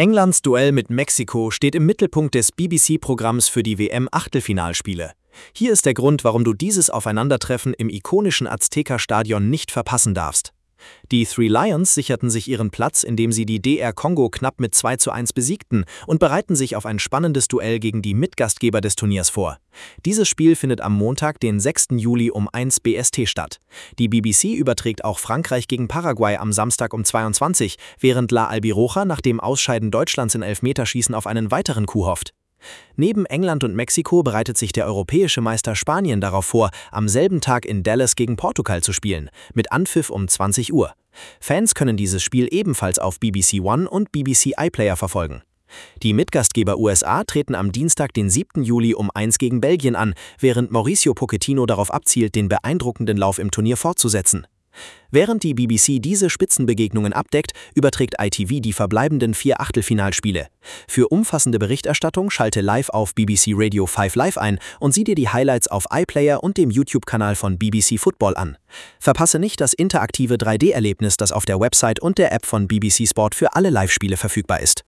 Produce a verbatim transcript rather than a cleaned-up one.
Englands Duell mit Mexiko steht im Mittelpunkt des B B C-Programms für die W M-Achtelfinalspiele. Hier ist der Grund, warum du dieses Aufeinandertreffen im ikonischen Azteca-Stadion nicht verpassen darfst. Die Three Lions sicherten sich ihren Platz, indem sie die D R Kongo knapp mit zwei zu eins besiegten und bereiten sich auf ein spannendes Duell gegen die Mitgastgeber des Turniers vor. Dieses Spiel findet am Montag, den sechsten Juli um eins B S T statt. Die B B C überträgt auch Frankreich gegen Paraguay am Samstag um zweiundzwanzig, während La Albiroja nach dem Ausscheiden Deutschlands in Elfmeterschießen auf einen weiteren Coup hofft. Neben England und Mexiko bereitet sich der europäische Meister Spanien darauf vor, am selben Tag in Dallas gegen Portugal zu spielen, mit Anpfiff um zwanzig Uhr. Fans können dieses Spiel ebenfalls auf B B C One und B B C iPlayer verfolgen. Die Mitgastgeber U S A treten am Dienstag, den siebten Juli um eins gegen Belgien an, während Mauricio Pochettino darauf abzielt, den beeindruckenden Lauf im Turnier fortzusetzen. Während die B B C diese Spitzenbegegnungen abdeckt, überträgt I T V die verbleibenden vier Achtelfinalspiele. Für umfassende Berichterstattung schalte live auf B B C Radio fünf Live ein und sieh dir die Highlights auf iPlayer und dem YouTube-Kanal von B B C Football an. Verpasse nicht das interaktive drei D-Erlebnis, das auf der Website und der App von B B C Sport für alle Live-Spiele verfügbar ist.